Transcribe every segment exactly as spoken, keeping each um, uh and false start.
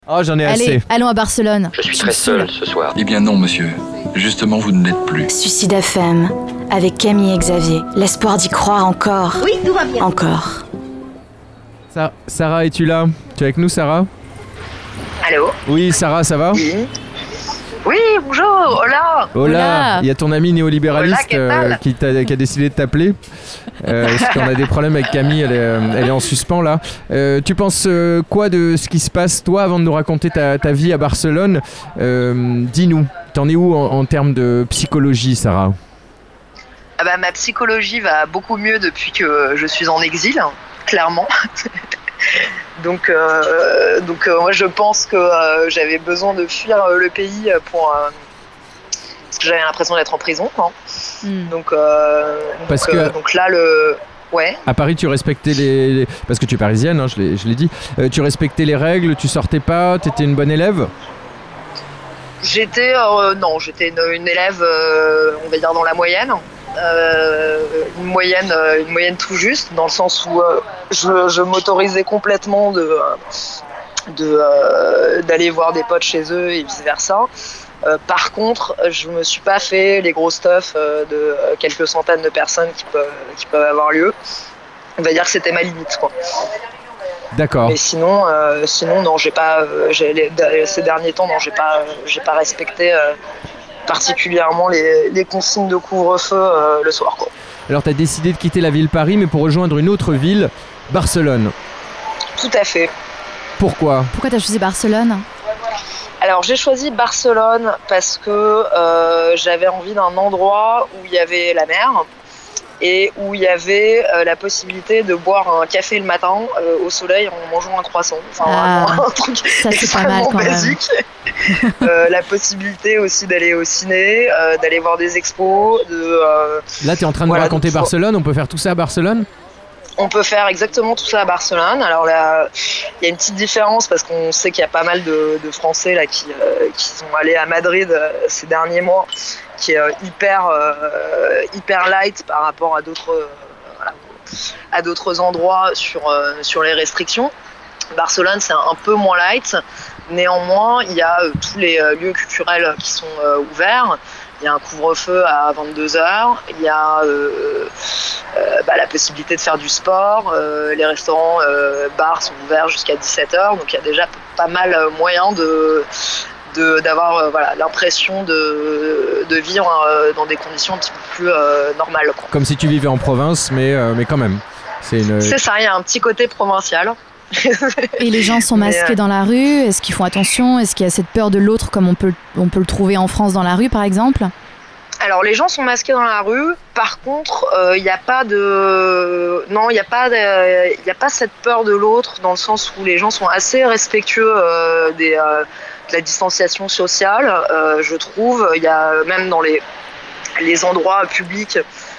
Oh, j'en ai Allez, assez. allons à Barcelone. Je suis très seul ce soir. Eh bien non, monsieur. Justement, vous ne l'êtes plus. Suicide F M, avec Camille et Xavier. L'espoir d'y croire encore. Oui, tout va bien. Encore. Sa- Sarah, es-tu là? Tu es avec nous, Sarah? Allô? Oui, Sarah, ça va? Oui. Oui, bonjour, hola. Hola. Hola. Il y a ton ami néolibéraliste Hola, ¿qué tal? euh, qui, t'a- qui a décidé de t'appeler. Euh, parce qu'on a des problèmes avec Camille, elle est, euh, elle est en suspens là. Euh, tu penses euh, quoi de ce qui se passe, toi, avant de nous raconter ta, ta vie à Barcelone? Euh, Dis-nous, t'en es où en, en termes de psychologie, Sarah? Ah bah, ma psychologie va beaucoup mieux depuis que je suis en exil, hein, clairement. donc, euh, donc euh, moi je pense que euh, j'avais besoin de fuir euh, le pays pour euh, parce que j'avais l'impression d'être en prison, quoi. Hmm. Donc, euh, Parce donc, que- euh, donc là le ouais. À Paris, tu respectais les... les- Parce que tu es parisienne, hein, je l'ai je l'ai dit. Euh, tu respectais les règles, tu sortais pas, t'étais une bonne élève? J'étais euh, non, j'étais une, une élève, euh, on va dire dans la moyenne, euh, une moyenne, euh, une moyenne tout juste, dans le sens où euh, je, je m'autorisais complètement de de euh, d'aller voir des potes chez eux et vice versa. Euh, par contre, je me suis pas fait les gros stuff euh, de euh, quelques centaines de personnes qui peuvent qui peuvent avoir lieu. On va dire que c'était ma limite, quoi. D'accord. Mais sinon, euh, sinon non, j'ai pas, euh, j'ai, les, ces derniers temps, non, j'ai pas, euh, j'ai pas respecté euh, particulièrement les, les consignes de couvre-feu euh, le soir, quoi. Alors, tu as décidé de quitter la ville Paris, mais pour rejoindre une autre ville, Barcelone. Tout à fait. Pourquoi? Pourquoi t'as choisi Barcelone? Alors j'ai choisi Barcelone parce que euh, j'avais envie d'un endroit où il y avait la mer et où il y avait euh, la possibilité de boire un café le matin euh, au soleil en mangeant un croissant. Enfin, Ah, vraiment un truc ça, c'est pas mal extrêmement quand même. basique. Euh, la possibilité aussi d'aller au ciné, euh, d'aller voir des expos, de, euh, Là, tu es en train de Voilà, nous raconter donc, faut- Barcelone, on peut faire tout ça à Barcelone? on peut faire exactement tout ça à Barcelone. Alors là, il y a une petite différence parce qu'on sait qu'il y a pas mal de, de Français là qui, euh, qui sont allés à Madrid euh, ces derniers mois, qui est euh, hyper, euh, hyper light par rapport à d'autres, euh, voilà, à d'autres endroits sur, euh, sur les restrictions. Barcelone, c'est un peu moins light. Néanmoins, il y a euh, tous les euh, lieux culturels qui sont euh, ouverts. Il y a un couvre-feu à vingt-deux heures. Il y a euh, euh, bah, la possibilité de faire du sport. Euh, les restaurants, euh, bars sont ouverts jusqu'à dix-sept heures. Donc il y a déjà pas mal euh, moyen de, de, d'avoir euh, voilà, l'impression de, de vivre euh, dans des conditions un petit peu plus euh, normales, quoi. Comme si tu vivais en province, mais, euh, mais quand même. C'est une... C'est ça, il y a un petit côté provincial. Et les gens sont Mais, masqués euh, dans la rue? Est-ce qu'ils font attention? Est-ce qu'il y a cette peur de l'autre comme on peut, on peut le trouver en France dans la rue par exemple? Alors les gens sont masqués dans la rue. Par contre, il n'y a pas de, non, il n'y a pas, de... y a pas cette peur de l'autre dans le sens où les gens sont assez respectueux euh, des, euh, de la distanciation sociale. Euh, je trouve, il y a même dans les les endroits publics.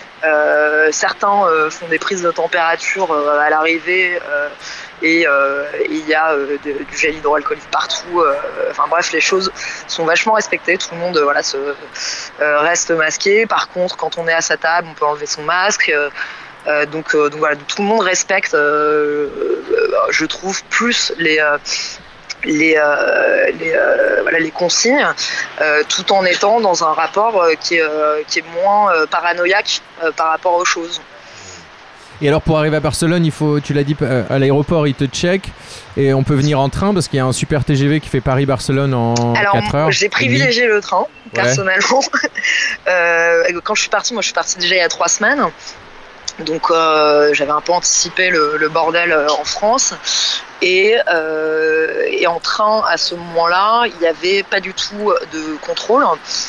Euh, certains euh, font des prises de température euh, à l'arrivée euh, et euh, il y a euh, de, du gel hydroalcoolique partout. Euh, enfin bref, les choses sont vachement respectées. Tout le monde euh, voilà, se, euh, reste masqué. Par contre, quand on est à sa table, on peut enlever son masque. Euh, euh, donc, euh, donc voilà, tout le monde respecte, euh, euh, je trouve, plus les... Euh, les, euh, les, euh, voilà, les consignes, euh, tout en étant dans un rapport euh, qui, est, euh, qui est moins euh, paranoïaque euh, par rapport aux choses. Et alors, pour arriver à Barcelone, il faut, tu l'as dit, euh, à l'aéroport, ils te checkent. Et on peut venir en train parce qu'il y a un super T G V qui fait Paris-Barcelone en Alors, quatre heures. j'ai privilégié le train, Ouais. personnellement. euh, quand je suis partie, moi je suis partie déjà il y a trois semaines. Donc euh, j'avais un peu anticipé le, le bordel euh, en France. Et, euh, et en train, à ce moment-là, il n'y avait pas du tout de contrôle.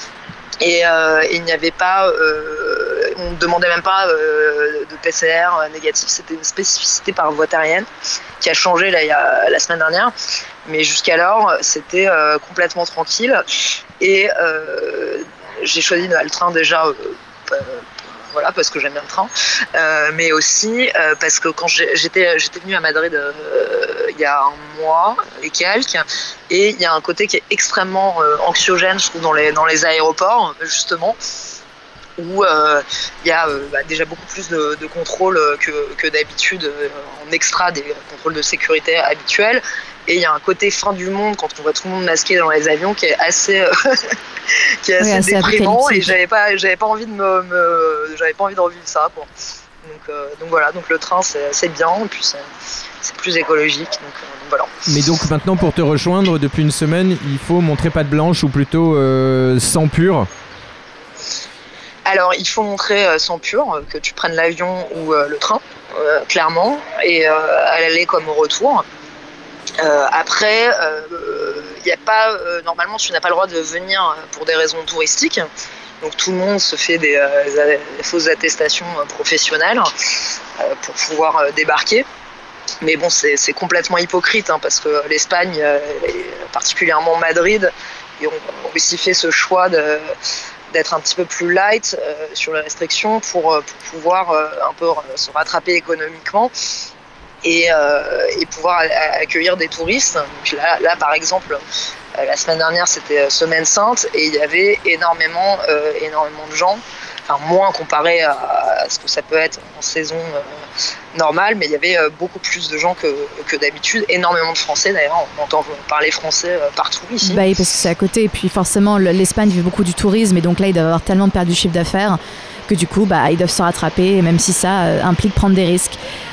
Et, euh, et il n'y avait pas, euh, on ne demandait même pas euh, de P C R négatif. C'était une spécificité par voie aérienne qui a changé là, il y a, la semaine dernière. Mais jusqu'alors, c'était euh, complètement tranquille. Et euh, j'ai choisi le train déjà. Euh, Voilà, parce que j'aime bien le train, euh, mais aussi euh, parce que quand j'ai, j'étais, j'étais venue à Madrid euh, il y a un mois et quelques, et il y a un côté qui est extrêmement euh, anxiogène, je trouve, dans les, dans les aéroports, justement, où euh, il y a euh, bah, déjà beaucoup plus de, de contrôles que, que d'habitude, euh, en extra des contrôles de sécurité habituels, Et il y a un côté fin du monde quand on voit tout le monde masqué dans les avions qui est assez, euh, qui est assez, oui, assez déprimant. Et j'avais pas, j'avais pas envie de me, me j'avais pas envie de revivre ça, quoi. Donc, euh, donc voilà, donc le train c'est, c'est bien, et puis c'est, c'est plus écologique. Donc, euh, donc voilà. Mais donc maintenant pour te rejoindre depuis une semaine, il faut montrer patte blanche ou plutôt euh, sang pur. Alors il faut montrer euh, sang pur, euh, que tu prennes l'avion ou euh, le train, euh, clairement, et euh, à l'aller comme au retour. Euh, après, il euh, y a pas, euh, normalement tu n'as pas le droit de venir pour des raisons touristiques. Donc tout le monde se fait des, euh, des fausses attestations professionnelles euh, pour pouvoir euh, débarquer. Mais bon, c'est, c'est complètement hypocrite, hein, parce que l'Espagne, euh, et particulièrement Madrid, ont, ont aussi fait ce choix de, d'être un petit peu plus light euh, sur les restrictions pour, pour pouvoir euh, un peu se rattraper économiquement et, euh, et pouvoir accueillir des touristes. Donc là, là, par exemple, la semaine dernière, c'était Semaine Sainte et il y avait énormément, euh, énormément de gens, enfin moins comparé à, à ce que ça peut être en saison euh, normale, mais il y avait euh, beaucoup plus de gens que, que d'habitude, énormément de Français d'ailleurs, on entend parler français euh, partout ici. Bah oui, parce que c'est à côté, et puis forcément l'Espagne vit beaucoup du tourisme, et donc là ils doivent avoir tellement perdu du chiffre d'affaires que du coup bah, ils doivent se rattraper, même si ça euh, implique prendre des risques.